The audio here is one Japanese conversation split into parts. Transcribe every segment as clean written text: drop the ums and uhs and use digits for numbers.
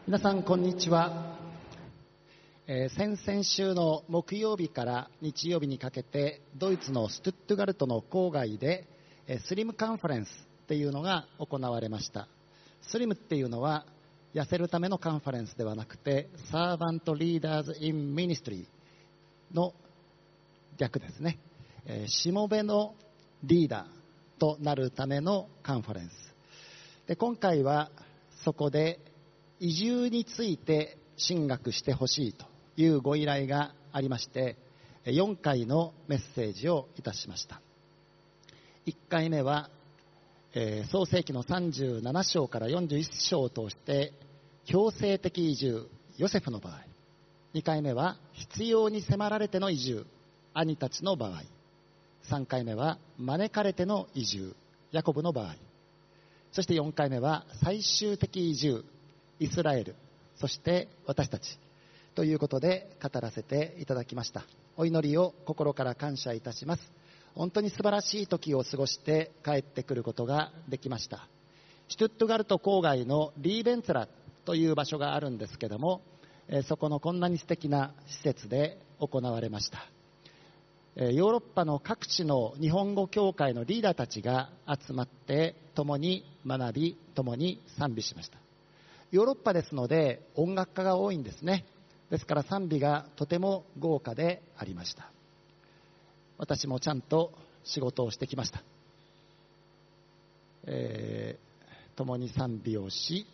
皆さんこんにちは。先々週の木曜日から日曜日にかけてドイツのストゥットガルトの郊外でスリムカンファレンスっていうのが行われました。スリムっていうのは痩せるためのカンファレンスではなくてサーバントリーダーズ・イン・ミニストリーの逆ですね。しもべのリーダーとなるためのカンファレンスで、今回はそこで移住について神学してほしいというご依頼がありまして、4回のメッセージをいたしました。1回目は、創世記の37章から41章を通して強制的移住、ヨセフの場合。2回目は必要に迫られての移住、兄たちの場合。3回目は招かれての移住、ヤコブの場合。そして4回目は最終的移住、イスラエル、そして私たちということで語らせていただきました。お祈りを心から感謝いたします。本当に素晴らしい時を過ごして帰ってくることができました。シュトゥットガルト郊外のリーベンツェラという場所があるんですけども、そこのこんなに素敵な施設で行われました。ヨーロッパの各地の日本語教会のリーダーたちが集まって共に学び、共に賛美しました。ヨーロッパですので音楽家が多いんですね。ですから賛美がとても豪華でありました。私もちゃんと仕事をしてきました。共に賛美をし、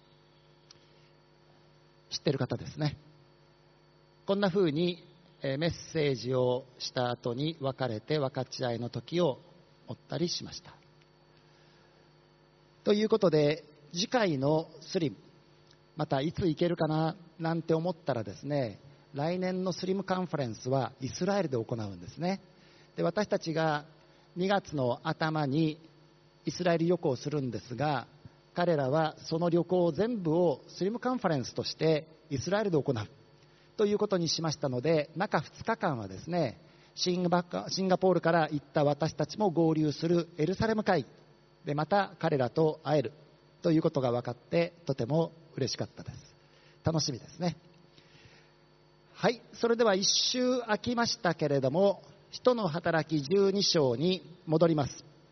知ってる方ですね。こんな風にメッセージをした後に別れて分かち合いの時を持ったりしました。ということで次回のスリム、またいつ行けるかななんて思ったらですね、来年のスリムカンファレンスはイスラエルで行うんですね。で、私たちが2月の頭にイスラエル旅行をするんですが、彼らはその旅行全部をスリムカンファレンスとしてイスラエルで行うということにしましたので、中2日間はですね、シンガポールから行った私たちも合流するエルサレム会でまた彼らと会えるということが分かってとても嬉しかったです。楽しみですね。はい、それでは1週空きましたけれども、使徒の働き12章に戻ります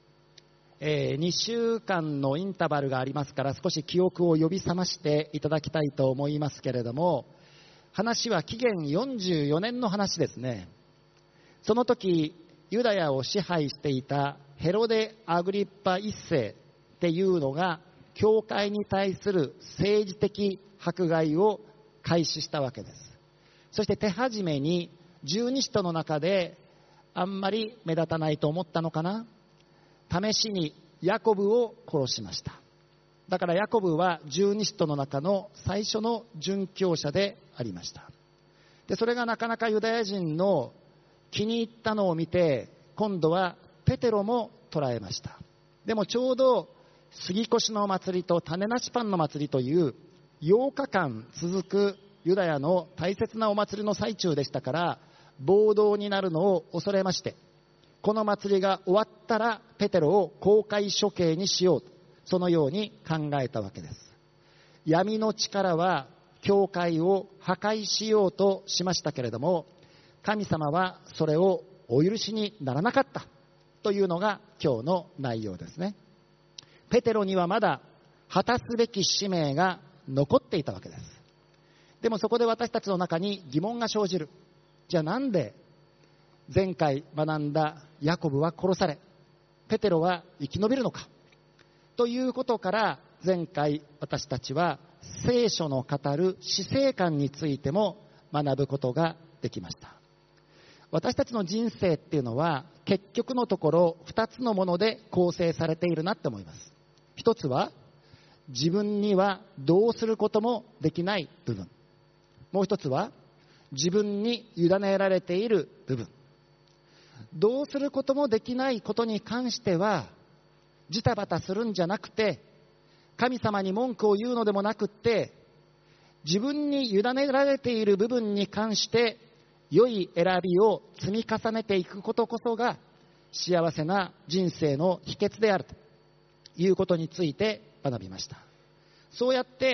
。2週間のインターバルがありますから、少し記憶を呼び覚ましていただきたいと思いますけれども、話は紀元44年の話ですね。その時ユダヤを支配していたヘロデ・アグリッパ一世っていうのが教会に対する政治的迫害を開始したわけです。そして手始めに十二使徒の中であんまり目立たないと思ったのかな、試しにヤコブを殺しました。だからヤコブは十二使徒の中の最初の殉教者でありました。で、それがなかなかユダヤ人の気に入ったのを見て、今度はペテロも捕らえました。でもちょうど杉越の祭りと種なしパンの祭りという8日間続くユダヤの大切なお祭りの最中でしたから、暴動になるのを恐れまして、この祭りが終わったらペテロを公開処刑にしようと、そのように考えたわけです。闇の力は教会を破壊しようとしましたけれども、神様はそれをお許しにならなかったというのが今日の内容ですね。ペテロにはまだ果たすべき使命が残っていたわけです。でもそこで私たちの中に疑問が生じる。じゃあなんで前回学んだヤコブは殺され、ペテロは生き延びるのかということから、前回私たちは聖書の語る死生観についても学ぶことができました。私たちの人生っていうのは結局のところ2つのもので構成されているなって思います。一つは自分にはどうすることもできない部分、もう一つは自分に委ねられている部分。どうすることもできないことに関してはジタバタするんじゃなくて、神様に文句を言うのでもなくって、自分に委ねられている部分に関して良い選びを積み重ねていくことこそが幸せな人生の秘訣であるということについて学びました。そうやって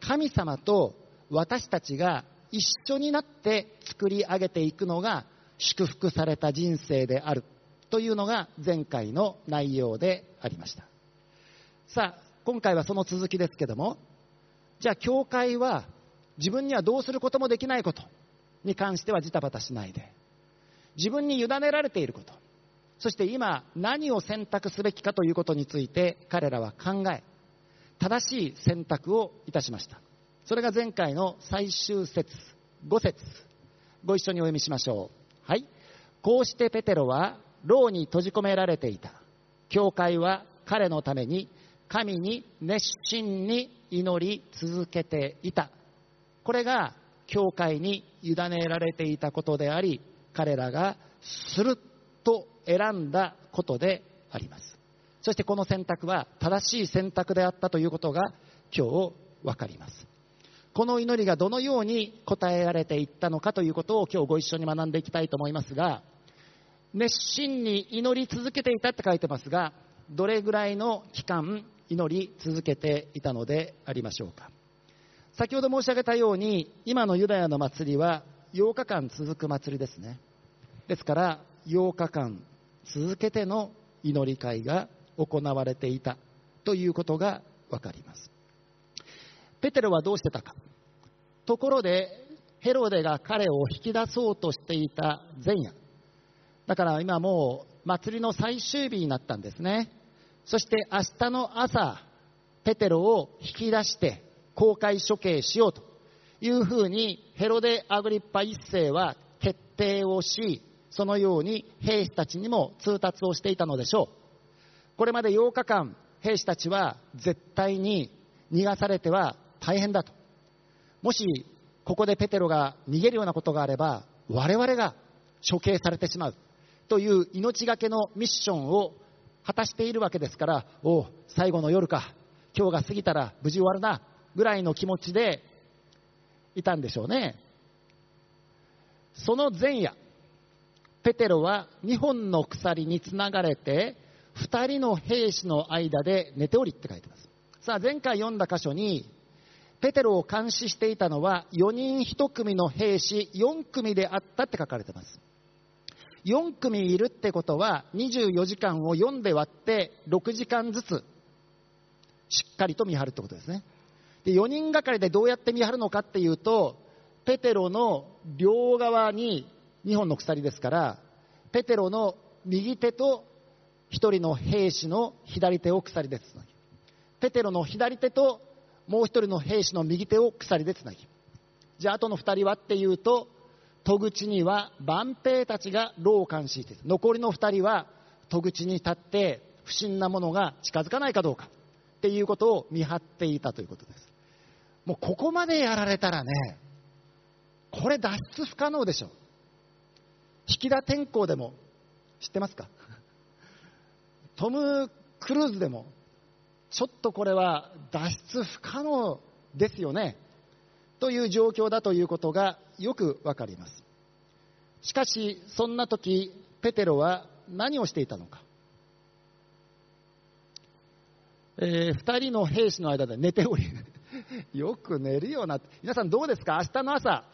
神様と私たちが一緒になって作り上げていくのが祝福された人生であるというのが前回の内容でありました。さあ、今回はその続きですけども、じゃあ教会は自分にはどうすることもできないことに関してはジタバタしないで、自分に委ねられていること、そして今何を選択すべきかということについて彼らは考え、正しい選択をいたしました。それが前回の最終節5節、ご一緒にお読みしましょう。はい。こうしてペテロは牢に閉じ込められていた。教会は彼のために神に熱心に祈り続けていた。これが教会に委ねられていたことであり、彼らがすると選んだことであります。そしてこの選択は正しい選択であったということが今日分かります。この祈りがどのように答えられていったのかということを今日ご一緒に学んでいきたいと思いますが、熱心に祈り続けていたって書いてますが、どれぐらいの期間祈り続けていたのでありましょうか。先ほど申し上げたように、今のユダヤの祭りは8日間続く祭りですね。ですから8日間続けての祈り会が行われていたということが分かります。ペテロはどうしてたか。ところでヘロデが彼を引き出そうとしていた前夜、だから今もう祭りの最終日になったんですね。そして明日の朝、ペテロを引き出して公開処刑しようというふうにヘロデ・アグリッパ一世は決定をし、そのように兵士たちにも通達をしていたのでしょう。これまで8日間兵士たちは絶対に逃がされては大変だと、もしここでペテロが逃げるようなことがあれば我々が処刑されてしまうという命がけのミッションを果たしているわけですから、おう最後の夜か、今日が過ぎたら無事終わるなぐらいの気持ちでいたんでしょうね。その前夜、ペテロは2本の鎖につながれて2人の兵士の間で寝ておりって書いてます。さあ、前回読んだ箇所にペテロを監視していたのは4人1組の兵士4組であったって書かれてます。4組いるってことは24時間を4で割って6時間ずつしっかりと見張るってことですね。で、4人がかりでどうやって見張るのかっていうと、ペテロの両側に2本の鎖ですから、ペテロの右手と1人の兵士の左手を鎖でつなぎ、ペテロの左手ともう1人の兵士の右手を鎖でつなぎ、じゃああとの2人はっていうと、戸口には万兵たちが牢を監視している。残りの2人は戸口に立って不審なものが近づかないかどうかっていうことを見張っていたということです。もうここまでやられたらね、これ脱出不可能でしょ。引田天功でも知ってますか？トム・クルーズでもちょっとこれは脱出不可能ですよねという状況だということがよくわかります。しかしそんな時ペテロは何をしていたのか。2人の兵士の間で寝ておりよく寝るような。皆さんどうですか？明日の朝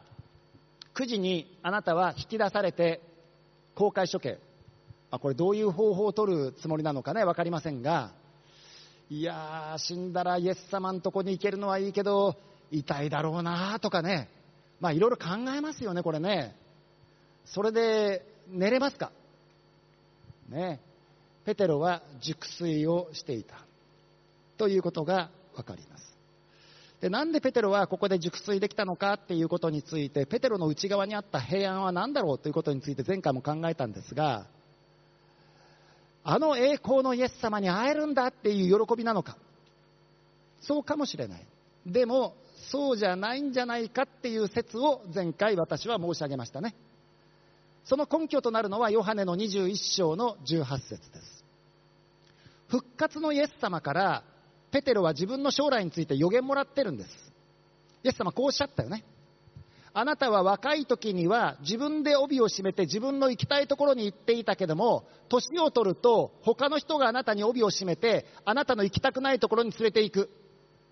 9時にあなたは引き出されて公開処刑、これどういう方法を取るつもりなのかね、分かりませんが、いやー、死んだらイエス様のとこに行けるのはいいけど痛いだろうなとかね、いろいろ考えますよね、これね。それで寝れますかね。ペテロは熟睡をしていたということが分かります。で、なんでペテロはここで熟睡できたのかっていうことについて、ペテロの内側にあった平安は何だろうということについて前回も考えたんですが、あの栄光のイエス様に会えるんだっていう喜びなのか、そうかもしれない。でもそうじゃないんじゃないかっていう説を前回私は申し上げましたね。その根拠となるのはヨハネの21章の18節です。復活のイエス様からペテロは自分の将来について予言もらってるんです。イエス様こうおっしゃったよね。あなたは若い時には自分で帯を締めて自分の行きたいところに行っていたけども、年を取ると他の人があなたに帯を締めてあなたの行きたくないところに連れて行く。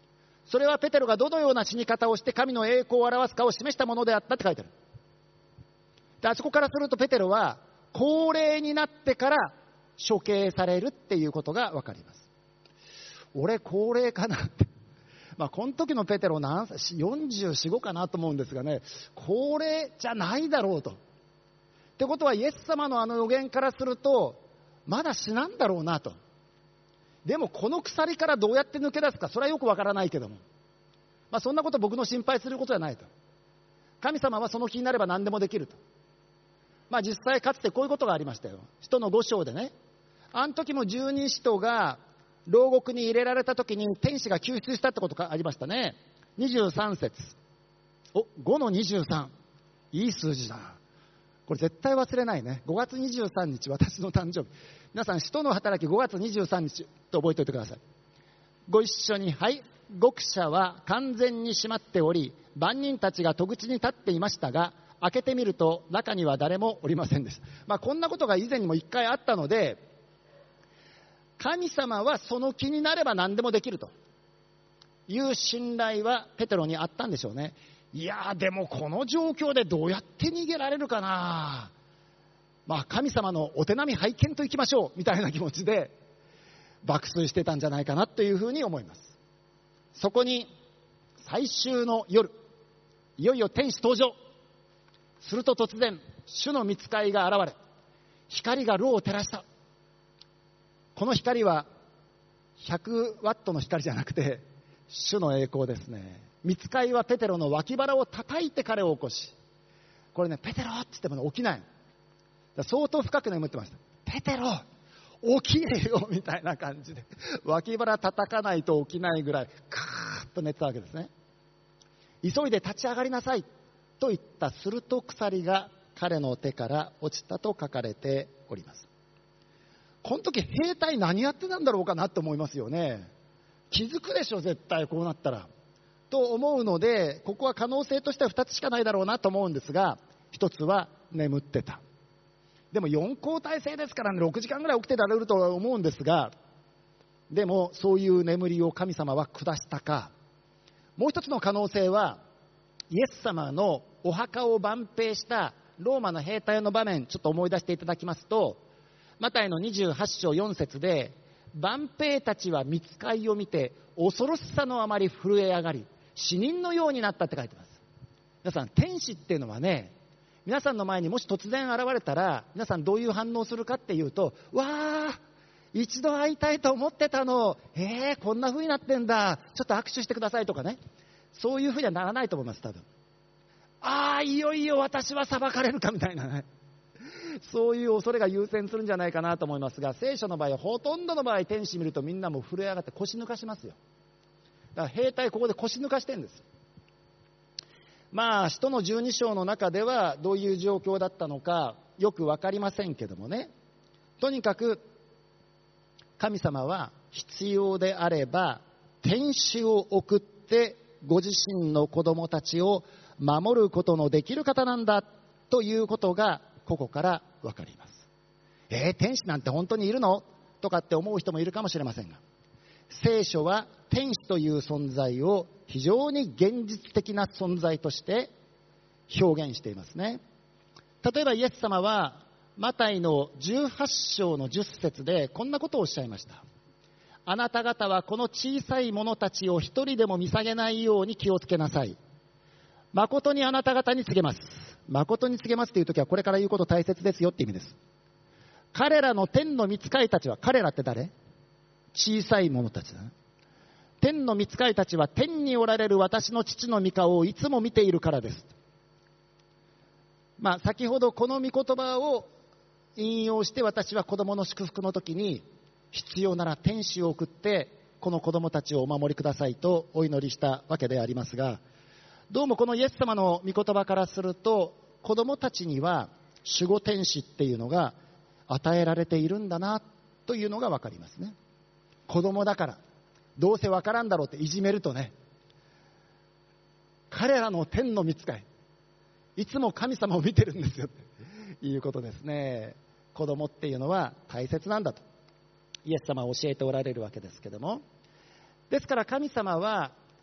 それはペテロがどのような死に方をして神の栄光を表すかを示したものであったって書いてある。であそこからするとペテロは高齢になってから処刑されるっていうことが分かります。俺高齢かなって、この時のペテロ44、45かなと思うんですがね、高齢じゃないだろうと。ってことはイエス様のあの予言からするとまだ死なんだろうなと。でもこの鎖からどうやって抜け出すか、それはよくわからないけども、そんなこと僕の心配することじゃないと。神様はその気になれば何でもできると。実際かつてこういうことがありましたよ。使徒の5章でね、あの時も十二使徒が牢獄に入れられた時に天使が救出したってことがありましたね。23節、5の23、いい数字だな。これ絶対忘れないね。5月23日私の誕生日。皆さん使徒の働き5月23日と覚えておいてください。ご一緒に。はい。獄舎は完全に閉まっており、番人たちが戸口に立っていましたが、開けてみると中には誰もおりませんでした。こんなことが以前にも1回あったので、神様はその気になれば何でもできるという信頼はペテロにあったんでしょうね。いやでもこの状況でどうやって逃げられるかな、神様のお手並み拝見といきましょうみたいな気持ちで爆睡してたんじゃないかなというふうに思います。そこに最終の夜、いよいよ天使登場すると、突然主の御使いが現れ、光が牢を照らした。この光は100ワットの光じゃなくて主の栄光ですね。御使いはペテロの脇腹を叩いて彼を起こし、これね、ペテロって言っても起きない。相当深く眠ってました。ペテロ起きれよみたいな感じで脇腹叩かないと起きないぐらいカーッと寝てたわけですね。急いで立ち上がりなさいと言った。すると鎖が彼の手から落ちたと書かれております。この時兵隊何やってたんだろうかなと思いますよね。気づくでしょ絶対こうなったらと思うので、ここは可能性としては2つしかないだろうなと思うんですが、1つは眠ってた。でも4交代制ですからね、6時間ぐらい起きてられるとは思うんですが、でもそういう眠りを神様は下したか。もう1つの可能性は、イエス様のお墓を万兵したローマの兵隊の場面、ちょっと思い出していただきますと、マタイの28章4節で、万兵たちは御使いを見て恐ろしさのあまり震え上がり、死人のようになったって書いてます。皆さん、天使っていうのはね、皆さんの前にもし突然現れたら、皆さんどういう反応するかっていうと、わー、一度会いたいと思ってたの、こんな風になってんだ、ちょっと握手してくださいとかね、そういう風にはならないと思います。多分いよいよ私は裁かれるかみたいなね、そういう恐れが優先するんじゃないかなと思いますが、聖書の場合はほとんどの場合、天使見るとみんなもう震え上がって腰抜かしますよ。だから兵隊ここで腰抜かしてるんです。使徒の12章の中ではどういう状況だったのかよく分かりませんけどもね、とにかく神様は必要であれば天使を送ってご自身の子供たちを守ることのできる方なんだということがここから分かります。天使なんて本当にいるのとかって思う人もいるかもしれませんが、聖書は天使という存在を非常に現実的な存在として表現していますね。例えばイエス様はマタイの18章の10節でこんなことをおっしゃいました。あなた方はこの小さい者たちを一人でも見下げないように気をつけなさい。誠にあなた方に告げます。誠に告げますというときはこれから言うこと大切ですよって意味です。彼らの天の御使いたちは、彼らって誰？小さい者たちだ。天の御使いたちは天におられる私の父の御顔をいつも見ているからです。先ほどこの御言葉を引用して、私は子供の祝福の時に必要なら天使を送ってこの子供たちをお守りくださいとお祈りしたわけでありますが、どうもこのイエス様の御言葉からすると、子供たちには守護天使っていうのが与えられているんだなというのが分かりますね。子供だからどうせ分からんだろうっていじめるとね、彼らの天の御使い、いつも神様を見てるんですよっていうことですね。子供っていうのは大切なんだとイエス様は教えておられるわけですけども、ですから神様は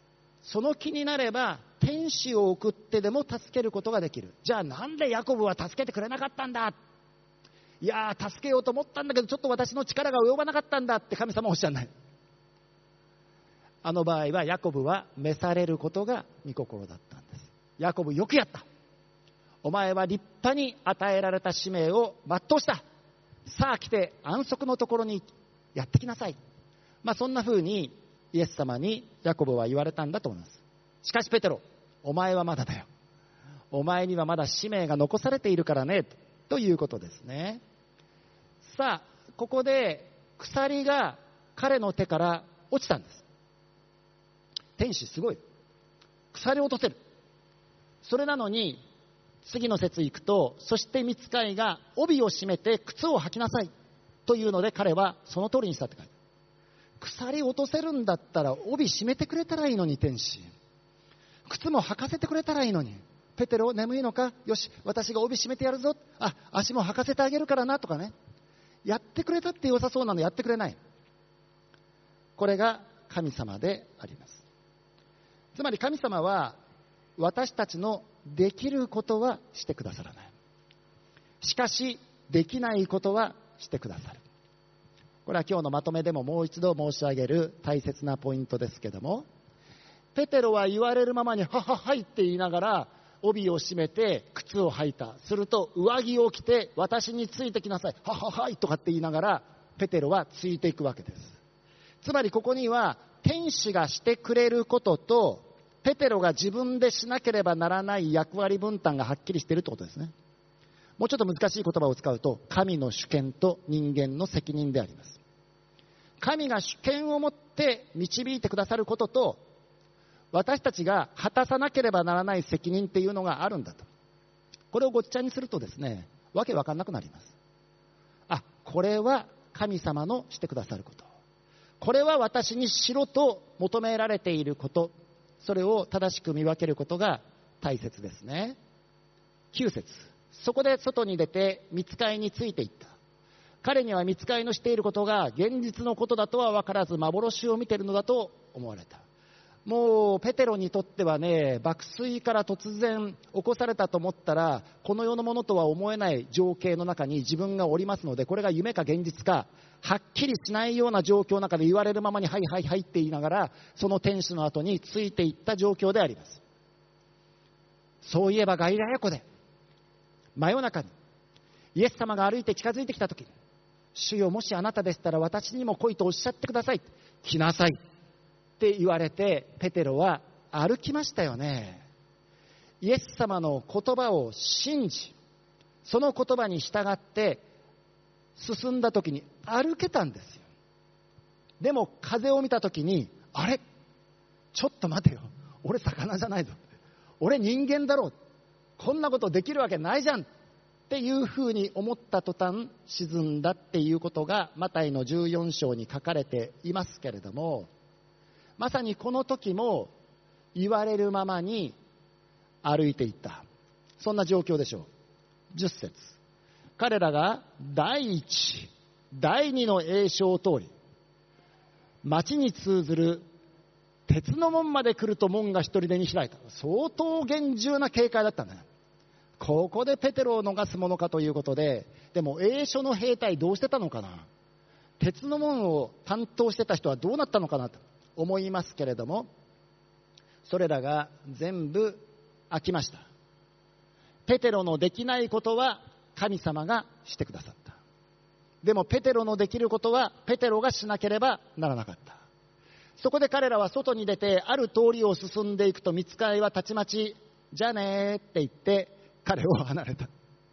その気になれば天使を送ってでも助けることができる。じゃあなんでヤコブは助けてくれなかったんだ、いや助けようと思ったんだけどちょっと私の力が及ばなかったんだって神様はおっしゃらない。あの場合はヤコブは召されることが御心だったんです。ヤコブよくやった、お前は立派に与えられた使命を全うした、さあ来て安息のところにやってきなさい。そんな風にイエス様にヤコブは言われたんだと思います。しかしペテロ、お前はまだだよ、お前にはまだ使命が残されているからね、ということですね。さあここで鎖が彼の手から落ちたんです。天使すごい、鎖を落とせる。それなのに次の節行くと、そして御使いが帯を締めて靴を履きなさいというので、彼はその通りにしたって書いてある。鎖落とせるんだったら帯締めてくれたらいいのに、天使靴も履かせてくれたらいいのに、ペテロ眠いのか、よし私が帯締めてやるぞ、足も履かせてあげるからなとかね、やってくれたって良さそうなのやってくれない。これが神様であります。つまり神様は私たちのできることはしてくださらない。しかしできないことはしてくださる。これは今日のまとめでももう一度申し上げる大切なポイントですけども、ペテロは言われるままにはははいって言いながら帯を締めて靴を履いた。すると上着を着て私についてきなさい、はははいとかって言いながらペテロはついていくわけです。つまりここには天使がしてくれることとペテロが自分でしなければならない役割分担がはっきりしているということですね。もうちょっと難しい言葉を使うと、神の主権と人間の責任であります。神が主権を持って導いてくださることと、私たちが果たさなければならない責任っていうのがあるんだと。これをごっちゃにするとですね、わけわかんなくなります。これは神様のしてくださること、これは私にしろと求められていること、それを正しく見分けることが大切ですね。9節、そこで外に出て御使いについていった。彼には御使いのしていることが現実のことだとは分からず、幻を見ているのだと思われた。もうペテロにとってはね、爆睡から突然起こされたと思ったら、この世のものとは思えない情景の中に自分がおりますので、これが夢か現実かはっきりしないような状況の中で、言われるままにはいはいはいって言いながら、その天使の後についていった状況であります。そういえばガリラヤ湖で真夜中にイエス様が歩いて近づいてきた時に、主よもしあなたでしたら私にも来いとおっしゃってください、来なさいって言われて、ペテロは歩きましたよね。イエス様の言葉を信じ、その言葉に従って進んだ時に歩けたんですよ。でも風を見た時に、あれちょっと待てよ、俺魚じゃないぞ、俺人間だろう、こんなことできるわけないじゃんっていうふうに思った途端沈んだっていうことがマタイの14章に書かれていますけれども、まさにこの時も言われるままに歩いていった、そんな状況でしょう。10節、彼らが第一第二の栄唱を通り、町に通ずる鉄の門まで来ると門が一人でに開いた。相当厳重な警戒だったんだね。ここでペテロを逃すものかということで、でも栄書の兵隊どうしてたのかな、鉄の門を担当してた人はどうなったのかなと思いますけれども、それらが全部飽きました。ペテロのできないことは神様がしてくださった。でもペテロのできることはペテロがしなければならなかった。そこで彼らは外に出てある通りを進んでいくと、御使いはたちまちじゃあねって言って彼を離れた。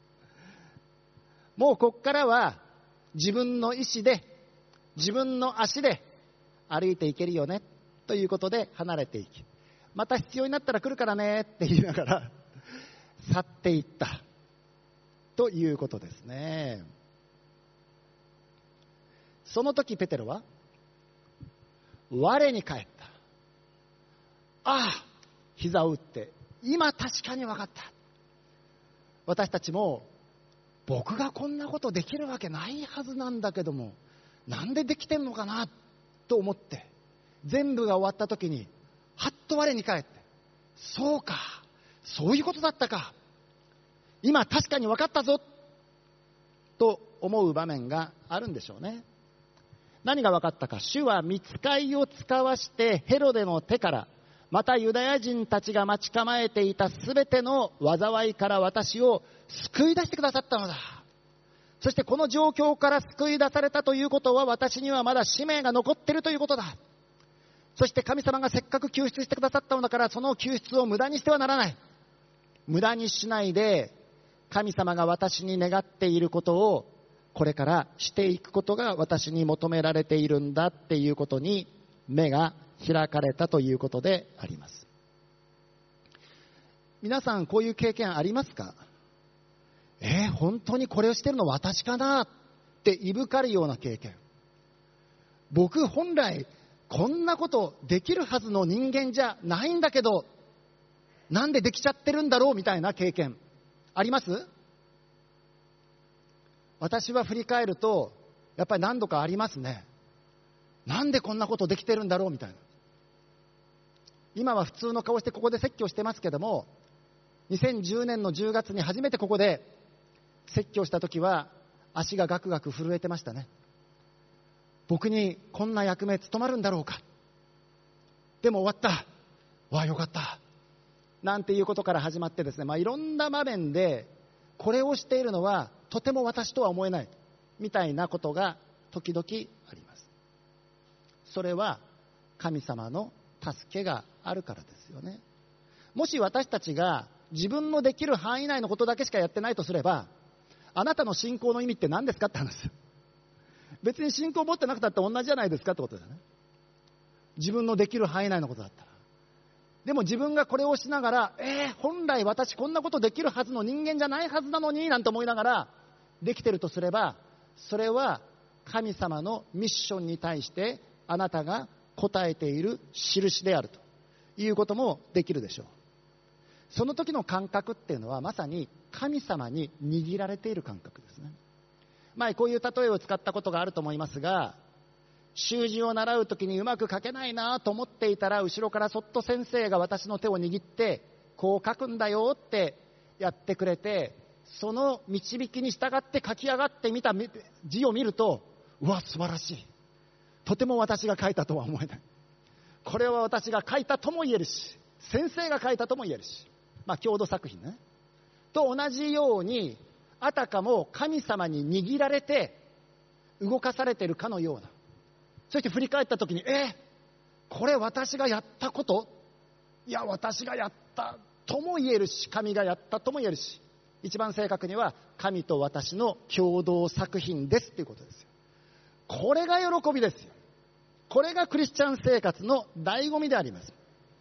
もうこっからは自分の意思で自分の足で歩いていけるよねということで離れていき、また必要になったら来るからねって言いながら去っていったということですね。その時ペテロは我に返った。膝を打って、今確かに分かった。私たちも僕がこんなことできるわけないはずなんだけども、なんでできてんのかなと思って、全部が終わった時にはっと我に返って、そうか、そういうことだったか、今確かに分かったぞと思う場面があるんでしょうね。何が分かったか。主は御使いを使わしてヘロデの手から、またユダヤ人たちが待ち構えていたすべての災いから私を救い出してくださったのだ。そしてこの状況から救い出されたということは、私にはまだ使命が残っているということだ。そして神様がせっかく救出してくださったのだから、その救出を無駄にしてはならない。無駄にしないで、神様が私に願っていることをこれからしていくことが私に求められているんだっていうことに目が開かれたということであります。皆さんこういう経験ありますか？本当にこれをしてるの私かなっていぶかるような経験。僕本来こんなことできるはずの人間じゃないんだけど、なんでできちゃってるんだろうみたいな経験あります？私は振り返るとやっぱり何度かありますね。なんでこんなことできてるんだろうみたいな。今は普通の顔してここで説教してますけども、2010年の10月に初めてここで説教した時は足がガクガク震えてましたね。僕にこんな役目務まるんだろうか。でも終わった。わあよかった。なんていうことから始まってですね、いろんな場面でこれをしているのはとても私とは思えないみたいなことが時々あります。それは神様の助けがあるからですよね。もし私たちが自分のできる範囲内のことだけしかやってないとすれば、あなたの信仰の意味って何ですかって話です。別に信仰を持ってなくたって同じじゃないですかってことですよね。自分のできる範囲内のことだったら。でも自分がこれをしながら、本来私こんなことできるはずの人間じゃないはずなのになんて思いながらできてるとすれば、それは神様のミッションに対してあなたが応えている印であるということもできるでしょう。その時の感覚っていうのはまさに神様に握られている感覚ですね。前こういう例えを使ったことがあると思いますが、習字を習う時にうまく書けないなと思っていたら、後ろからそっと先生が私の手を握ってこう書くんだよってやってくれて、その導きに従って書き上がってみた字を見ると、うわ素晴らしい、とても私が書いたとは思えない、これは私が書いたとも言えるし先生が書いたとも言えるし、郷土作品ねと同じように、あたかも神様に握られて動かされているかのような。そして振り返った時に、これ私がやったこと、いや私がやったとも言えるし、神がやったとも言えるし、一番正確には神と私の共同作品ですということですよ。これが喜びですよ。これがクリスチャン生活の醍醐味であります。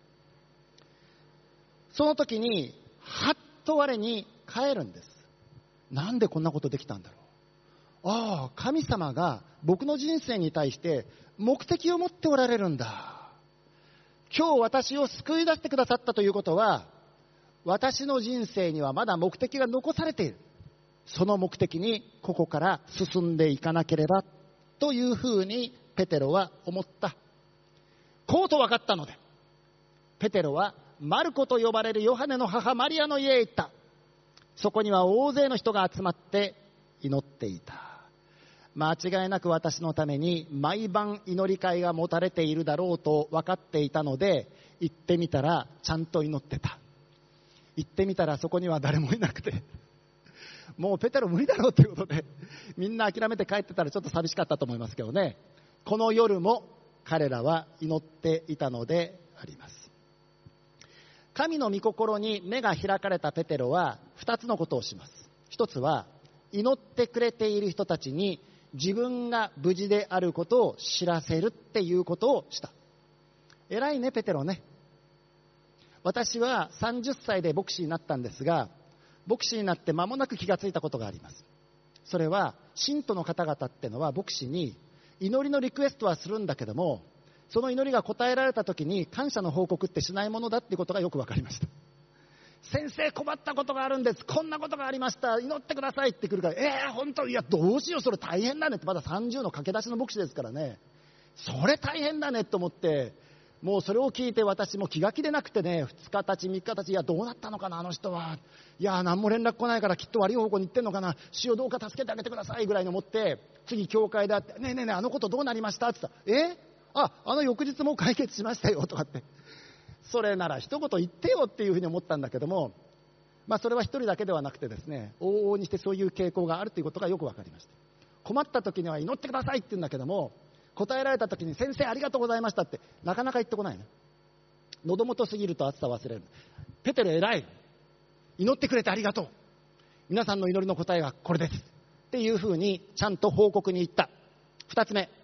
その時にはっと我に返るんです。なんでこんなことできたんだろう。神様が僕の人生に対して目的を持っておられるんだ。今日私を救い出してくださったということは、私の人生にはまだ目的が残されている。その目的にここから進んでいかなければというふうにペテロは思った。こうと分かったので、ペテロはマルコと呼ばれるヨハネの母マリアの家へ行った。そこには大勢の人が集まって祈っていた。間違いなく私のために毎晩祈り会が持たれているだろうと分かっていたので、行ってみたらちゃんと祈ってた。行ってみたらそこには誰もいなくて、もうペテロ無理だろうということでみんな諦めて帰ってたらちょっと寂しかったと思いますけどね。この夜も彼らは祈っていたのであります。神の御心に目が開かれたペテロは2つのことをします。一つは祈ってくれている人たちに自分が無事であることを知らせるっていうことをした。偉いねペテロね。私は30歳で牧師になったんですが、牧師になって間もなく気がついたことがあります。それは信徒の方々ってのは牧師に祈りのリクエストはするんだけども、その祈りが答えられた時に感謝の報告ってしないものだっていうことがよく分かりました。先生困ったことがあるんです、こんなことがありました、祈ってくださいって来るから、本当いやどうしようそれ大変だねって、まだ30の駆け出しの牧師ですからね、それ大変だねと思ってもうそれを聞いて私も気が気でなくてね、2日経ち3日経ち、いやどうなったのかなあの人は、いや何も連絡来ないからきっと悪い方向に行ってんのかな、主よどうか助けてあげてくださいぐらいに思って、次教会で会って、ねえねえねえあのことどうなりましたって言ったら、あの翌日もう解決しましたよとかって、それなら一言言ってよっていうふうに思ったんだけども、それは一人だけではなくてですね、往々にしてそういう傾向があるということがよく分かりました。困った時には祈ってくださいって言うんだけども、答えられた時に先生ありがとうございましたってなかなか言ってこないね。喉元すぎると暑さ忘れる。ペテロ偉い、祈ってくれてありがとう、皆さんの祈りの答えがこれですっていうふうにちゃんと報告に行った。二つ目、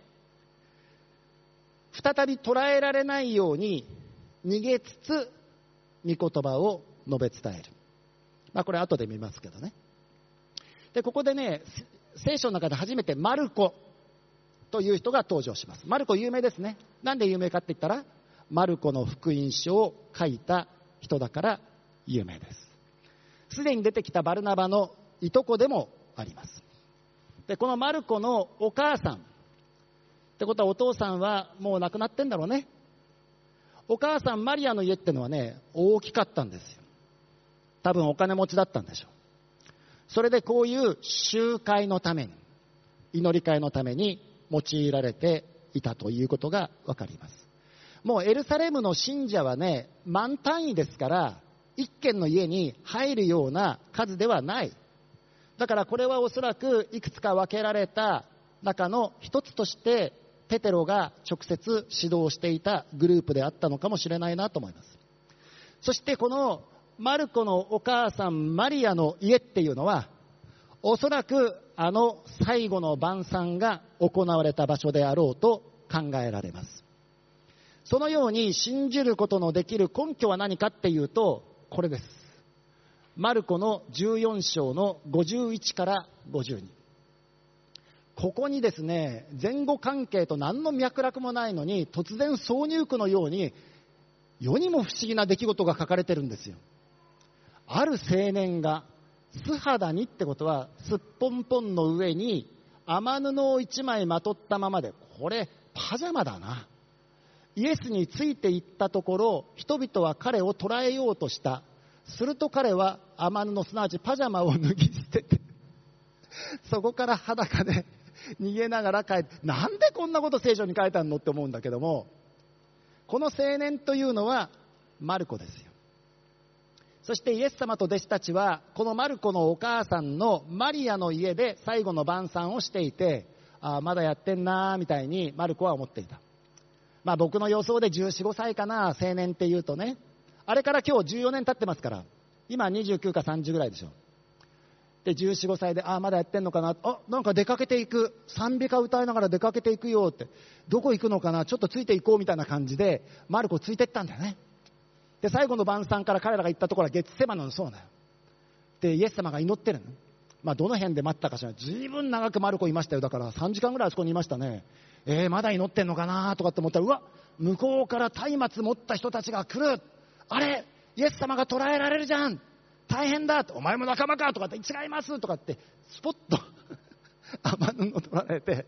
再び捉えられないように逃げつつ御言葉を述べ伝える。これ後で見ますけどね。でここでね、聖書の中で初めてマルコという人が登場します。マルコ有名ですね。なんで有名かって言ったら、マルコの福音書を書いた人だから有名です。すでに出てきたバルナバのいとこでもあります。でこのマルコのお母さんってことは、お父さんはもう亡くなってんだろうね。お母さんマリアの家ってのはね、大きかったんですよ。多分お金持ちだったんでしょう。それでこういう集会のために、祈り会のために用いられていたということが分かります。もうエルサレムの信者はね、万単位ですから、一軒の家に入るような数ではない。だからこれはおそらくいくつか分けられた中の一つとしてペテロが直接指導していたグループであったのかもしれないなと思います。そしてこのマルコのお母さんマリアの家っていうのは、おそらくあの最後の晩餐が行われた場所であろうと考えられます。そのように信じることのできる根拠は何かっていうと、これです。マルコの14章の51から52。ここにですね、前後関係と何の脈絡もないのに、突然挿入句のように世にも不思議な出来事が書かれてるんですよ。ある青年が素肌にってことは、すっぽんぽんの上に雨布を一枚まとったままで、これパジャマだな。イエスについていったところ、人々は彼を捕らえようとした。すると彼は雨布、すなわちパジャマを脱ぎ捨ててそこから裸で逃げながら帰って、なんでこんなこと聖書に書いてあるのって思うんだけども、この青年というのはマルコですよ。そしてイエス様と弟子たちはこのマルコのお母さんのマリアの家で最後の晩餐をしていて、まだやってんなみたいにマルコは思っていた。僕の予想で14、15歳かな、青年っていうとね。あれから今日14年経ってますから、今29か30ぐらいでしょ。で14、15歳でまだやってんのかな、なんか出かけていく、賛美歌歌いながら出かけていくよって、どこ行くのかな、ちょっとついていこうみたいな感じでマルコついてったんだよね。で最後の晩餐から彼らが行ったところはゲッセマネのそうだよ。でイエス様が祈ってるの。どの辺で待ったかしら、ずいぶん長くマルコいましたよ。だから3時間ぐらいあそこにいましたね。まだ祈ってんのかなとかって思ったら、向こうから松明持った人たちが来る。あれイエス様が捕らえられるじゃん、大変だ、お前も仲間かとかって、違いますとかってスポッと雨布を取られて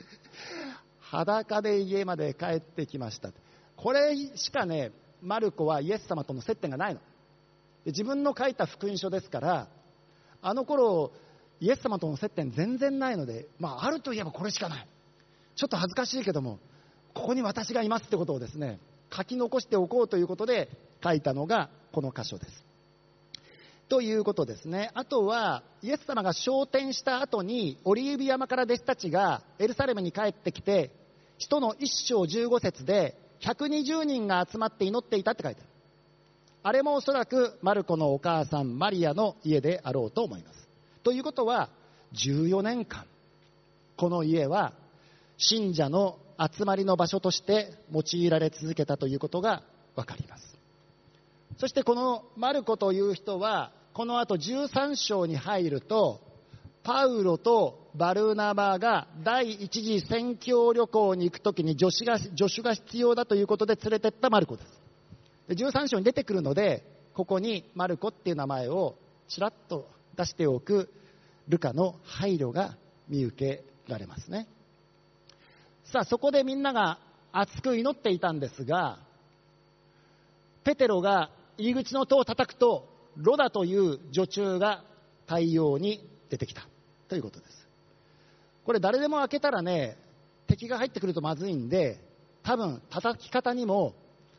裸で家まで帰ってきました。これしかね、マルコはイエス様との接点がないので、自分の書いた福音書ですから、あの頃イエス様との接点全然ないので、あるといえばこれしかない。ちょっと恥ずかしいけども、ここに私がいますってことをですね、書き残しておこうということで書いたのがこの箇所です。ということですね。あとはイエス様が昇天した後にオリーブ山から弟子たちがエルサレムに帰ってきて、使徒の1章15節で120人が集まって祈っていたって書いてある。あれもおそらくマルコのお母さんマリアの家であろうと思います。ということは14年間この家は信者の集まりの場所として用いられ続けたということがわかります。そしてこのマルコという人はこの後13章に入ると、パウロとバルナバが第一次宣教旅行に行くときに助手が必要だということで連れてったマルコです。で13章に出てくるので、ここにマルコっていう名前をちらっと出しておくルカの配慮が見受けられますね。さあそこでみんなが熱く祈っていたんですが、 ペテロが入り口の戸を叩くと、ロダという女中が対応に出てきたということです。これ誰でも開けたらね、敵が入ってくるとまずいんで、多分叩き方にも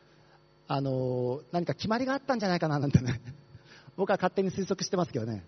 何か決まりがあったんじゃないかななんてね僕は勝手に推測してますけどね。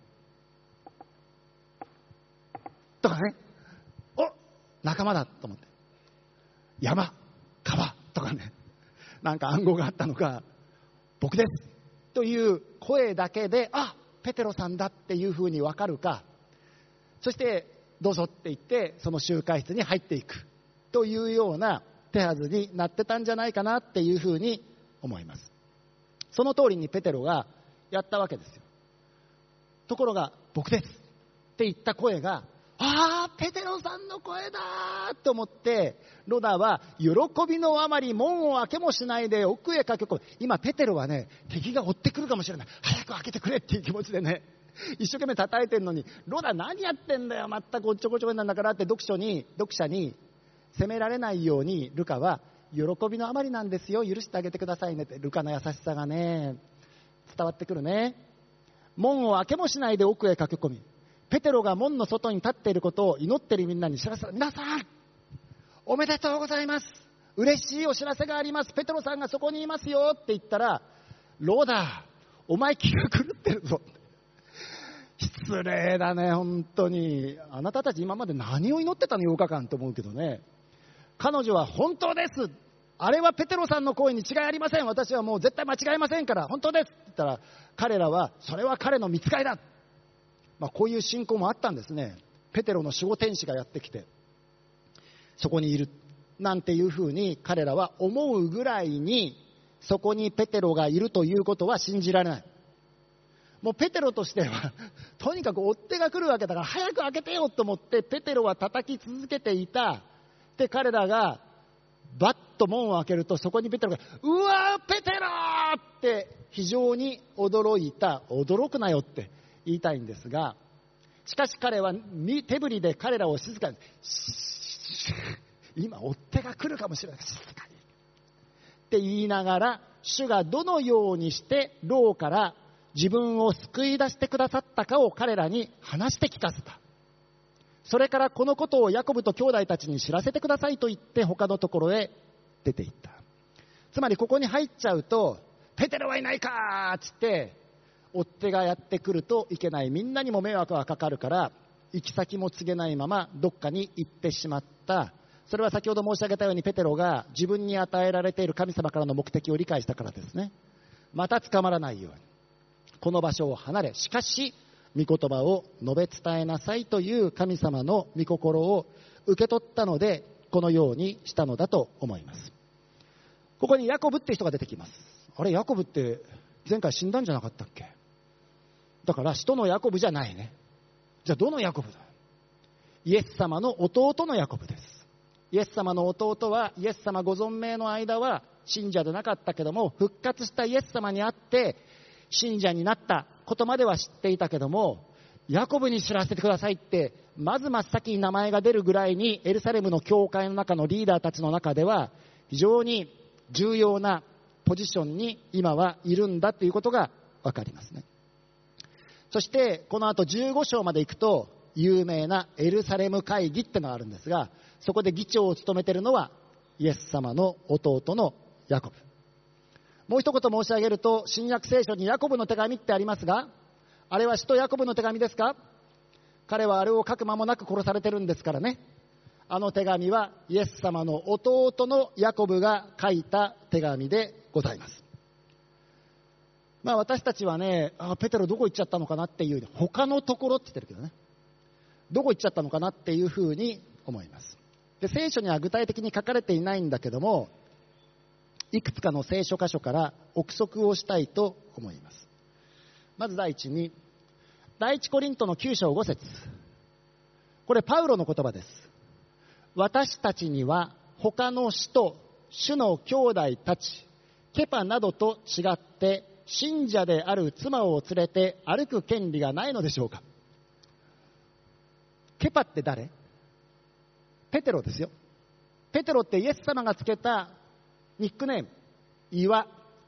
とかね、お、仲間だと思って、山、川とかね、なんか暗号があったのか、僕ですという声だけで、あ、ペテロさんだっていうふうに分かるか、そしてどうぞって言ってその集会室に入っていくというような手はずになってたんじゃないかなっていうふうに思います。その通りにペテロがやったわけですよ。ところが、僕ですって言った声が、ああ、ペテロさんの声だと思って、ロダは喜びのあまり門を開けもしないで奥へ駆け込む。今ペテロはね、敵が追ってくるかもしれない、早く開けてくれっていう気持ちでね、一生懸命叩いてるのに、ロダ何やってんだよ、全くおっちょこちょこなんだからって読者に責められないように、ルカは喜びのあまりなんですよ、許してあげてくださいねって、ルカの優しさがね伝わってくるね。門を開けもしないで奥へ駆け込み、ペテロが門の外に立っていることを祈っているみんなに知らせた。皆さんおめでとうございます、嬉しいお知らせがあります、ペテロさんがそこにいますよって言ったら、ロダ、お前気が狂ってるぞ、失礼だね本当に、あなたたち今まで何を祈ってたの8日間と思うけどね。彼女は本当です、あれはペテロさんの声に違いありません、私はもう絶対間違いませんから本当ですって言ったら、彼らはそれは彼の見つかりだ、こういう信仰もあったんですね。ペテロの守護天使がやってきてそこにいるなんていうふうに彼らは思うぐらいに、そこにペテロがいるということは信じられない。もうペテロとしてはとにかく追っ手が来るわけだから早く開けてよと思ってペテロは叩き続けていた。で彼らがバッと門を開けると、そこにペテロが、うわーペテローって非常に驚いた。驚くなよって言いたいんですが、しかし彼は手振りで彼らを静かに、今追っ手が来るかもしれない、静かにって言いながら、主がどのようにして牢から自分を救い出してくださったかを彼らに話して聞かせた。それからこのことをヤコブと兄弟たちに知らせてくださいと言って他のところへ出て行った。つまりここに入っちゃうと、ペテロはいないかーっつって追っ手がやってくるといけない、みんなにも迷惑がかかるから、行き先も告げないままどっかに行ってしまった。それは先ほど申し上げたように、ペテロが自分に与えられている神様からの目的を理解したからですね。また捕まらないようにこの場所を離れ、しかし御言葉を述べ伝えなさいという神様の御心を受け取ったので、このようにしたのだと思います。ここにヤコブって人が出てきます。あれ、ヤコブって前回死んだんじゃなかったっけ。だから使徒のヤコブじゃないね。じゃあどのヤコブだ。イエス様の弟のヤコブです。イエス様の弟はイエス様ご存命の間は信者でなかったけども、復活したイエス様に会って信者になったことまでは知っていたけども、ヤコブに知らせてくださいってまず真っ先に名前が出るぐらいに、エルサレムの教会の中のリーダーたちの中では非常に重要なポジションに今はいるんだということが分かりますね。そしてこの後15章まで行くと、有名なエルサレム会議ってのがあるんですが、そこで議長を務めているのはイエス様の弟のヤコブ。もう一言申し上げると、新約聖書にヤコブの手紙ってありますが、あれは使徒ヤコブの手紙ですか。彼はあれを書く間もなく殺されてるんですからね。あの手紙はイエス様の弟のヤコブが書いた手紙でございます。私たちはね、ペテロどこ行っちゃったのかなっていう、他のところって言ってるけどね、どこ行っちゃったのかなっていうふうに思います。で、聖書には具体的に書かれていないんだけども、いくつかの聖書箇所から憶測をしたいと思います。まず第一に、第一コリントの9章5節、これパウロの言葉です。私たちには他の使徒、主の兄弟たち、ケパなどと違って信者である妻を連れて歩く権利がないのでしょうか。ケパって誰？ペテロですよ。ペテロってイエス様がつけたニックネーム、岩、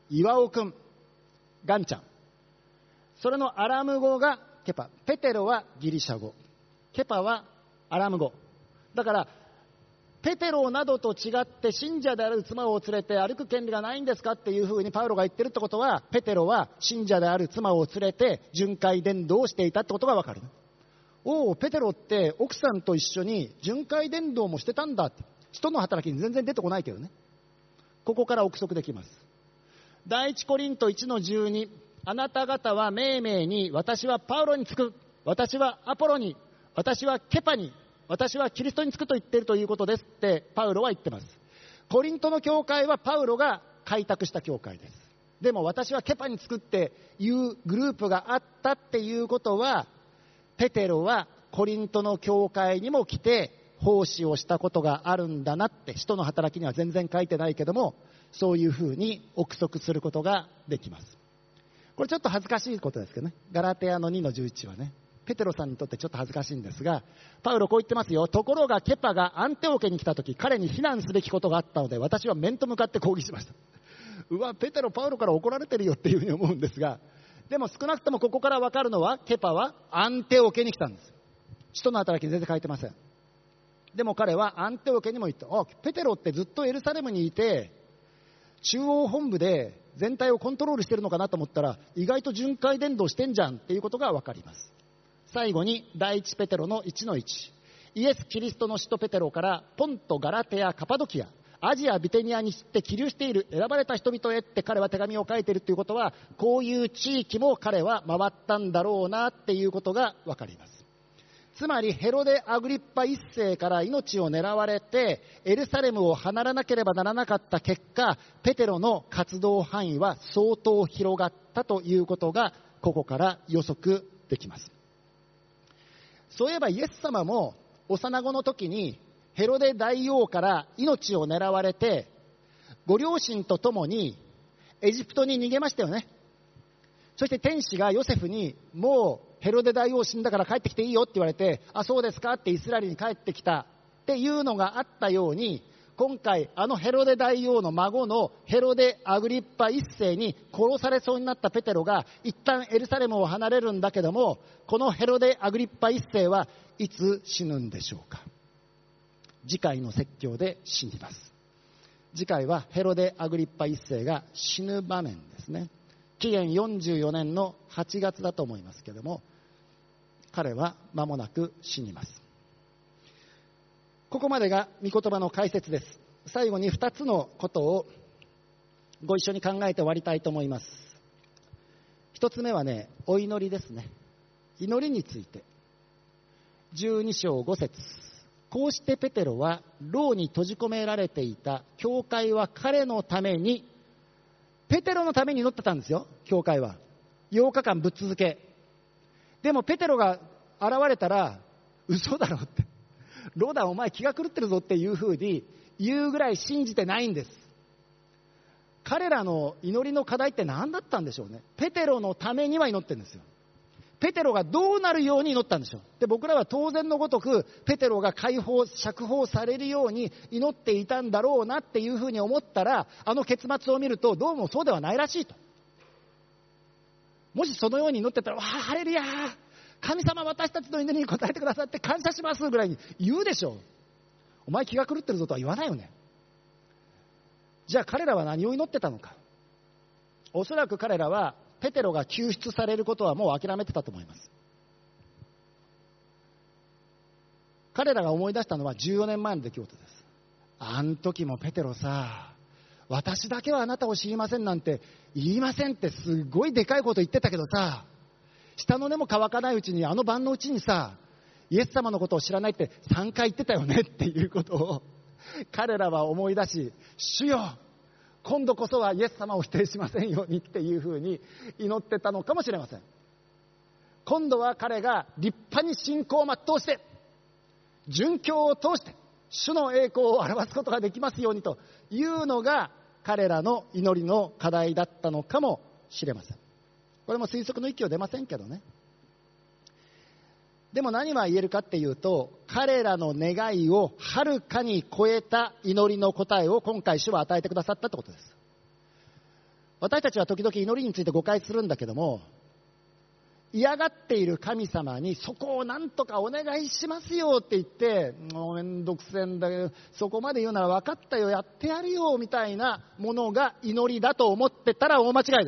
岩尾くん、ガンちゃん。それのアラム語がケパ。ペテロはギリシャ語。ケパはアラム語。だから、ペテロなどと違って信者である妻を連れて歩く権利がないんですかっていうふうにパウロが言ってるってことは、ペテロは信者である妻を連れて巡回伝道をしていたってことがわかる。おお、ペテロって奥さんと一緒に巡回伝道もしてたんだって。人の働きに全然出てこないけどね。ここから憶測できます。第一コリント 1-12、あなた方はめいめいに、私はパウロにつく、私はアポロに、私はケパに、私はキリストにつくと言っているということですってパウロは言ってます。コリントの教会はパウロが開拓した教会です。でも私はケパにつくっていうグループがあったっていうことは、ペテロはコリントの教会にも来て奉仕をしたことがあるんだなって、使徒の働きには全然書いてないけども、そういうふうに憶測することができます。これちょっと恥ずかしいことですけどね。ガラテヤの 2-11 はね、ペテロさんにとってちょっと恥ずかしいんですが、パウロこう言ってますよ。ところがケパがアンテオケに来た時、彼に非難すべきことがあったので、私は面と向かって抗議しました。うわ、ペテロパウロから怒られてるよっていうふうに思うんですが、でも少なくともここから分かるのは、ケパはアンテオケに来たんです。使徒の働きに全然書いてません。でも彼はアンテオケにも行った。ペテロってずっとエルサレムにいて、中央本部で全体をコントロールしてるのかなと思ったら、意外と巡回伝道してんじゃんっていうことが分かります。最後に第一ペテロの 1-1、イエス・キリストの使徒ペテロからポント、ガラテヤ、カパドキア、アジア、ビテニアにして起立している選ばれた人々へって彼は手紙を書いているということは、こういう地域も彼は回ったんだろうなっていうことが分かります。つまりヘロデ・アグリッパ一世から命を狙われてエルサレムを離れなければならなかった結果、ペテロの活動範囲は相当広がったということがここから予測できます。そういえばイエス様も幼子の時にヘロデ大王から命を狙われてご両親と共にエジプトに逃げましたよね。そして天使がヨセフに、もうヘロデ大王死んだから帰ってきていいよって言われて、あ、そうですかってイスラエルに帰ってきたっていうのがあったように、今回あのヘロデ大王の孫のヘロデ・アグリッパ一世に殺されそうになったペテロが一旦エルサレムを離れるんだけども、このヘロデ・アグリッパ一世はいつ死ぬんでしょうか。次回の説教で死にます。次回はヘロデ・アグリッパ一世が死ぬ場面ですね。紀元44年の8月だと思いますけれども、彼は間もなく死にます。ここまでが御言葉の解説です。最後に2つのことをご一緒に考えて終わりたいと思います。1つ目はね、お祈りですね。祈りについて。12章5節、こうしてペテロは牢に閉じ込められていた教会は彼のために、ペテロのために祈ってたんですよ。教会は8日間ぶっ続け。でもペテロが現れたら、嘘だろって、ロダンお前気が狂ってるぞっていうふうに言うぐらい信じてないんです。彼らの祈りの課題って何だったんでしょうね。ペテロのためには祈ってるんですよ。ペテロがどうなるように祈ったんでしょう。で、僕らは当然のごとくペテロが解放、釈放されるように祈っていたんだろうなっていうふうに思ったら、あの結末を見るとどうもそうではないらしいと。もしそのように祈ってたら、わあハレルヤー、神様私たちの祈りに応えてくださって感謝しますぐらいに言うでしょう。お前気が狂ってるぞとは言わないよね。じゃあ彼らは何を祈ってたのか。おそらく彼らはペテロが救出されることはもう諦めてたと思います。彼らが思い出したのは14年前の出来事です。あん時もペテロさ、私だけはあなたを知りませんなんて言いませんってすごいでかいこと言ってたけどさ、下の根も乾かないうちにあの晩のうちにさ、イエス様のことを知らないって3回言ってたよねっていうことを彼らは思い出し、主よ今度こそはイエス様を否定しませんようにっていうふうに祈ってたのかもしれません。今度は彼が立派に信仰を全うして殉教を通して主の栄光を表すことができますようにというのが彼らの祈りの課題だったのかもしれません。これも推測の域を出ませんけどね。でも何は言えるかっていうと、彼らの願いをはるかに超えた祈りの答えを今回主は与えてくださったってことです。 私たちは時々祈りについて誤解するんだけども、嫌がっている神様にそこをなんとかお願いしますよって言って、もうめんどくせえんだけど、そこまで言うなら分かったよ、やってやるよみたいなものが祈りだと思ってたら大間違いです。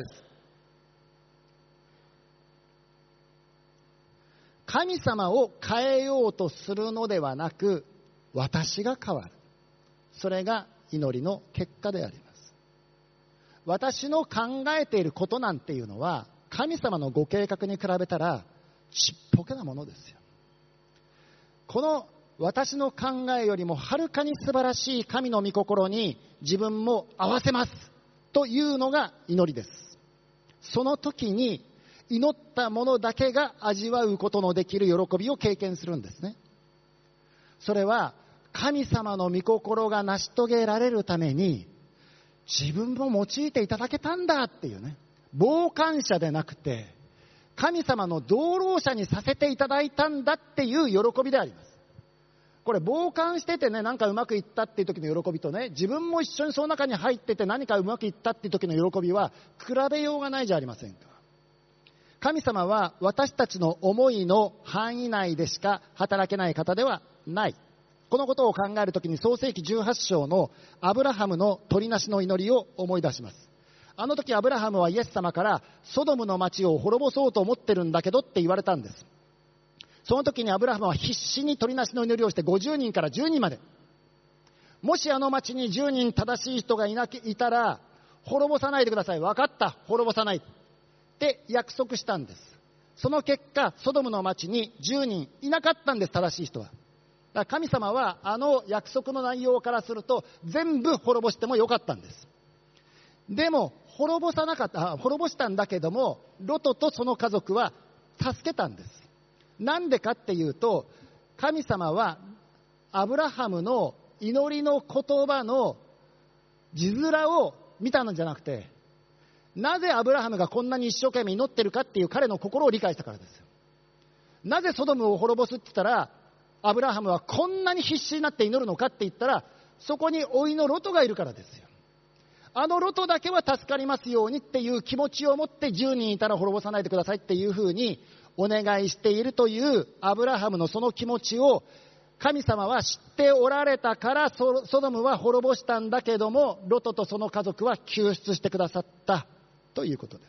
神様を変えようとするのではなく、私が変わる。それが祈りの結果であります。私の考えていることなんていうのは、神様のご計画に比べたらちっぽけなものですよ。この私の考えよりもはるかに素晴らしい神の御心に自分も合わせますというのが祈りです。その時に祈ったものだけが味わうことのできる喜びを経験するんですね。それは神様の御心が成し遂げられるために自分も用いていただけたんだっていうね、傍観者でなくて神様の同労者にさせていただいたんだっていう喜びであります。これ傍観しててね、なんかうまくいったっていう時の喜びとね、自分も一緒にその中に入ってて何かうまくいったっていう時の喜びは比べようがないじゃありませんか。神様は私たちの思いの範囲内でしか働けない方ではない。このことを考えるときに創世記18章のアブラハムの取りなしの祈りを思い出します。あの時アブラハムはイエス様からソドムの町を滅ぼそうと思ってるんだけどって言われたんです。その時にアブラハムは必死に取りなしの祈りをして50人から10人まで、もしあの町に10人正しい人がいたら滅ぼさないでください。分かった、滅ぼさないって約束したんです。その結果ソドムの町に10人いなかったんです、正しい人は。だから神様はあの約束の内容からすると全部滅ぼしてもよかったんです。でも滅ぼしたんだけども、ロトとその家族は助けたんです。なんでかっていうと、神様はアブラハムの祈りの言葉の字面を見たのじゃなくて、なぜアブラハムがこんなに一生懸命祈ってるかっていう彼の心を理解したからですよ。なぜソドムを滅ぼすって言ったら、アブラハムはこんなに必死になって祈るのかって言ったら、そこに甥のロトがいるからですよ。あのロトだけは助かりますようにっていう気持ちを持って10人いたら滅ぼさないでくださいっていうふうにお願いしているというアブラハムのその気持ちを神様は知っておられたから、ソドムは滅ぼしたんだけどもロトとその家族は救出してくださったということです。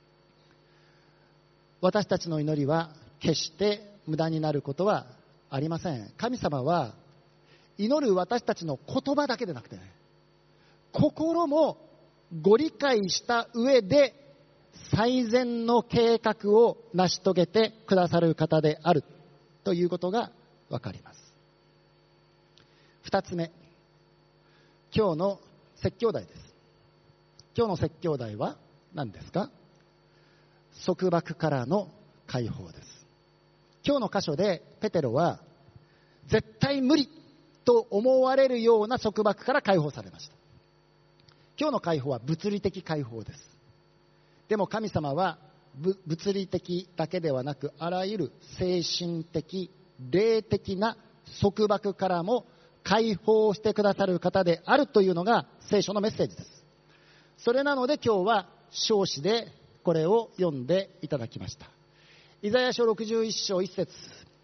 私たちの祈りは決して無駄になることはありません。神様は祈る私たちの言葉だけでなくてね、心もご理解した上で最善の計画を成し遂げてくださる方であるということがわかります。二つ目、今日の説教題です。今日の説教題は何ですか？束縛からの解放です。今日の箇所でペテロは絶対無理と思われるような束縛から解放されました。今日の解放は物理的解放です。でも神様は物理的だけではなく、あらゆる精神的、霊的な束縛からも解放してくださる方であるというのが聖書のメッセージです。それなので今日は唱詞でこれを読んでいただきました。イザヤ書61章1節、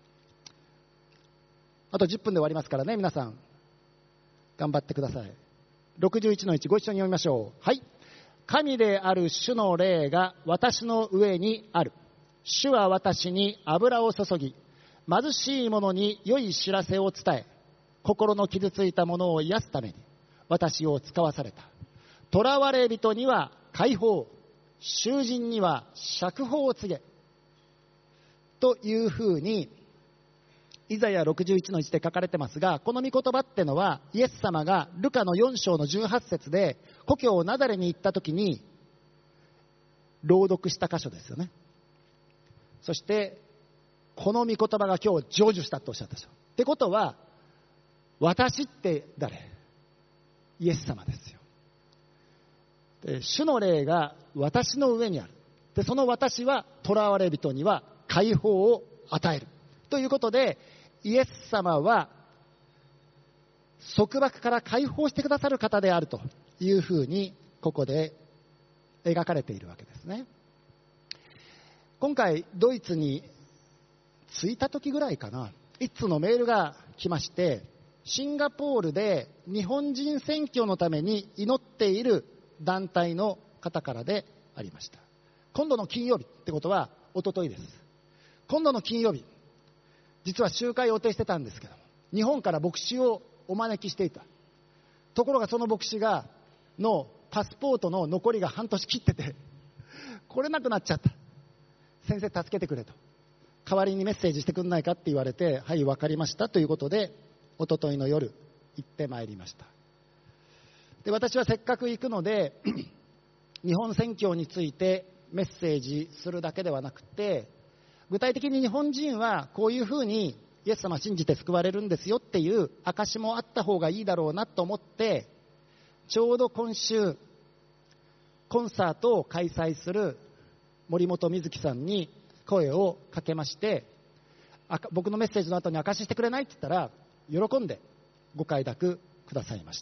あと10分で終わりますからね、皆さん頑張ってください。61の1、ご一緒に読みましょう。はい。神である主の霊が私の上にある。主は私に油を注ぎ、貧しい者に良い知らせを伝え、心の傷ついた者を癒すために私を使わされた。囚われ人には解放、囚人には釈放を告げ、というふうにイザヤ61の1で書かれてますが、この御言葉ってのはイエス様がルカの4章の18節で故郷ナザレに行った時に朗読した箇所ですよね。そしてこの御言葉が今日成就したとおっしゃったでしょ。ってことは、私って誰？イエス様ですよ。で、主の霊が私の上にある。で、その私は囚われ人には解放を与えるということで、イエス様は束縛から解放してくださる方であるというふうにここで描かれているわけですね。今回ドイツに着いた時ぐらいかな、一通のメールが来まして、シンガポールで日本人選挙のために祈っている団体の方からでありました。今度の金曜日ってことは一昨日です。今度の金曜日、実は集会を予定してたんですけども、日本から牧師をお招きしていた。ところがその牧師のパスポートの残りが半年切ってて来れなくなっちゃった。先生助けてくれと、代わりにメッセージしてくんないかって言われて、はい、分かりましたということで、一昨日の夜行ってまいりました。で、私はせっかく行くので日本宣教についてメッセージするだけではなくて、具体的に日本人はこういうふうにイエス様信じて救われるんですよっていう証もあった方がいいだろうなと思って、ちょうど今週コンサートを開催する森本瑞希さんに声をかけまして、僕のメッセージの後に証ししてくれないって言ったら喜んでご快諾くださいました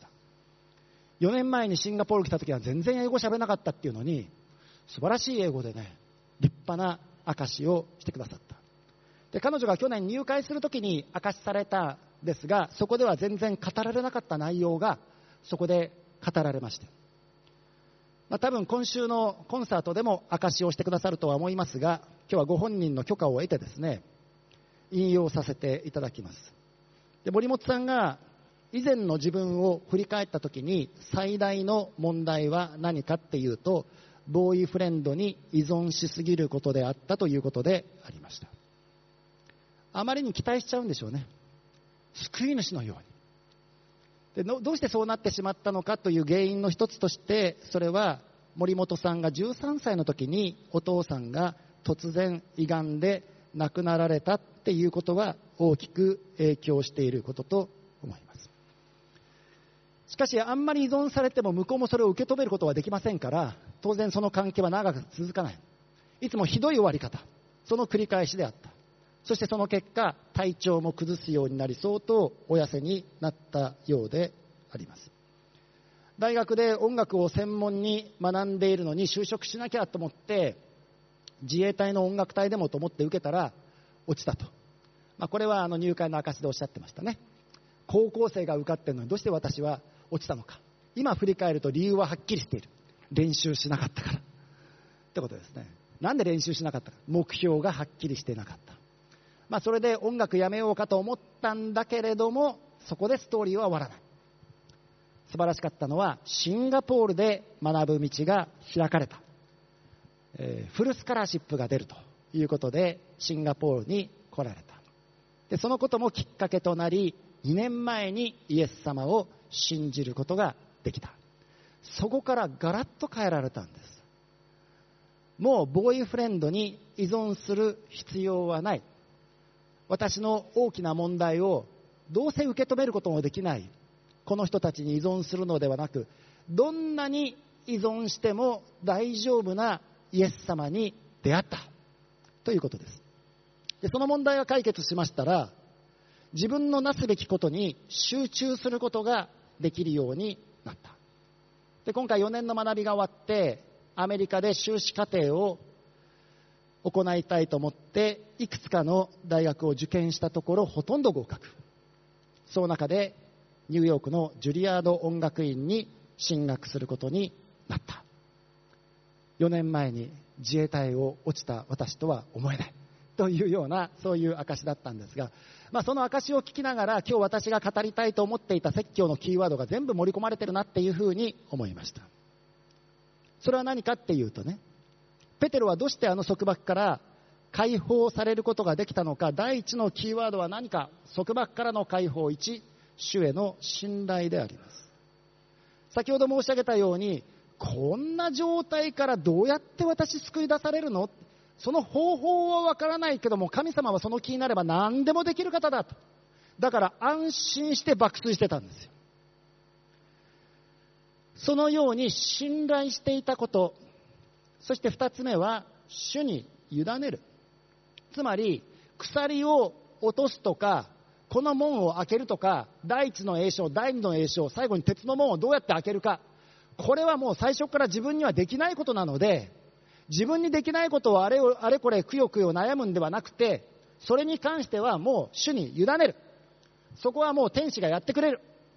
。4年前にシンガポール来た時は全然英語喋れなかったっていうのに、素晴らしい英語でね、立派な証しをしてくださった。で、彼女が去年入会する時に証しされたんですが、そこでは全然語られなかった内容がそこで語られまして、多分今週のコンサートでも証しをしてくださるとは思いますが、今日はご本人の許可を得てですね、引用させていただきます。で、森本さんが以前の自分を振り返った時に最大の問題は何かっていうと、ボーイフレンドに依存しすぎることであったということでありました。あまりに期待しちゃうんでしょうね、救い主のように。で、どうしてそうなってしまったのかという原因の一つとして、それは森本さんが13歳の時にお父さんが突然胃がんで亡くなられたっていうことが大きく影響していることと思います。しかし、あんまり依存されても向こうもそれを受け止めることはできませんから、当然その関係は長く続かない。いつもひどい終わり方、その繰り返しであった。そしてその結果、体調も崩すようになり、相当お痩せになったようであります。大学で音楽を専門に学んでいるのに就職しなきゃと思って、自衛隊の音楽隊でもと思って受けたら落ちたと。これは入会の証でおっしゃってましたね。高校生が受かっているのにどうして私は落ちたのか。今振り返ると理由ははっきりしている。練習しなかったからってことですね。なんで練習しなかったか。目標がはっきりしていなかった。それで音楽やめようかと思ったんだけれども、そこでストーリーは終わらない。素晴らしかったのは、シンガポールで学ぶ道が開かれた。フルスカラーシップが出るということで、シンガポールに来られた。で、そのこともきっかけとなり、2年前にイエス様を信じることができた。そこからガラッと変えられたんです。もうボーイフレンドに依存する必要はない。私の大きな問題をどうせ受け止めることもできないこの人たちに依存するのではなく、どんなに依存しても大丈夫なイエス様に出会ったということです。で、その問題が解決しましたら、自分のなすべきことに集中することができるようになった。で、今回4年の学びが終わって、アメリカで修士課程を行いたいと思っていくつかの大学を受験したところ、ほとんど合格。その中でニューヨークのジュリアード音楽院に進学することになった。4年前に自衛隊を落ちた私とは思えないというような、そういう証だったんですが、その証を聞きながら、今日私が語りたいと思っていた説教のキーワードが全部盛り込まれてるなっていうふうに思いました。それは何かっていうとね、ペテロはどうしてあの束縛から解放されることができたのか。第一のキーワードは何か。束縛からの解放。1、主への信頼であります。先ほど申し上げたように、こんな状態からどうやって私救い出されるの、その方法はわからないけども、神様はその気になれば何でもできる方だと。だから安心して爆睡してたんですよ。そのように信頼していたこと。そして2つ目は、主に委ねる。つまり、鎖を落とすとか、この門を開けるとか、第一の栄唱、第二の栄唱、最後に鉄の門をどうやって開けるか、 これはもう最初から自分にはできないことなので、自分にできないことをあれこれくよくよ悩むんではなくて、それに関してはもう主に委ねる。そこはもう天使がやってくれる。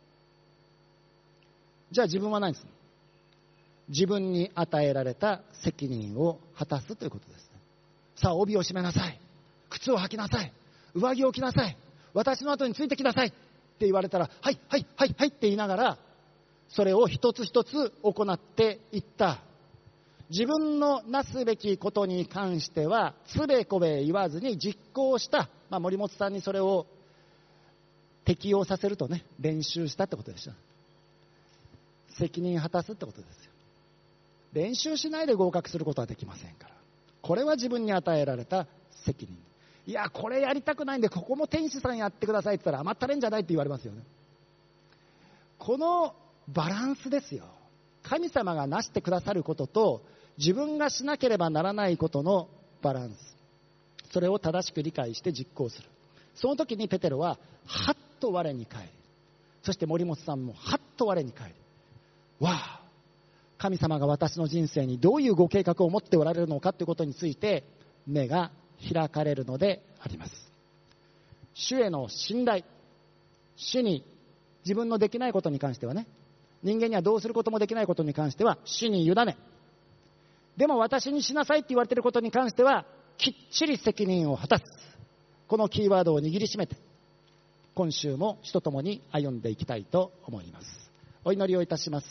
じゃあ自分は何ですか？自分に与えられた責任を果たすということです。さあ帯を締めなさい、靴を履きなさい、上着を着なさい、私の後についてきなさいって言われたら、はいはいはいはいって言いながら、それを一つ一つ行っていった。自分のなすべきことに関してはつべこべ言わずに実行した、森本さんにそれを適用させるとね、練習したってことでした。責任果たすってことですよ。練習しないで合格することはできませんから。これは自分に与えられた責任。いや、これやりたくないんでここも天使さんやってくださいって言ったら甘ったれんじゃないって言われますよね。このバランスですよ。神様がなしてくださることと自分がしなければならないことのバランス、それを正しく理解して実行する。その時にペテロははっと我に返り、そして森本さんもはっと我に返り、わあ、神様が私の人生にどういうご計画を持っておられるのかということについて目が開かれるのであります。主への信頼、主に自分のできないことに関してはね、人間にはどうすることもできないことに関しては主に委ね、でも私にしなさいって言われていることに関してはきっちり責任を果たす。このキーワードを握りしめて今週も主と共に歩んでいきたいと思います。お祈りをいたします。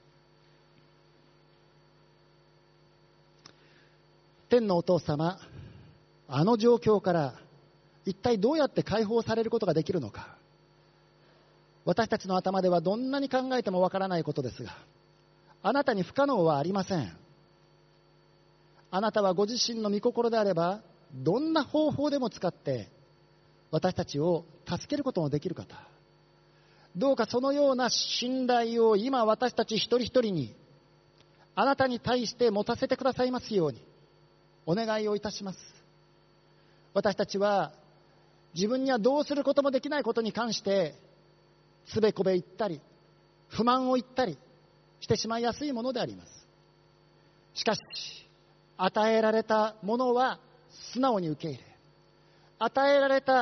天のお父様、あの状況から一体どうやって解放されることができるのか、私たちの頭ではどんなに考えてもわからないことですが、あなたに不可能はありません。あなたはご自身の御心であればどんな方法でも使って私たちを助けることのできる方、どうかそのような信頼を今私たち一人一人にあなたに対して持たせてくださいますようにお願いをいたします。私たちは自分にはどうすることもできないことに関してつべこべ言ったり不満を言ったりしてしまいやすいものであります。しかし与えられたものは素直に受け入れ、与えられた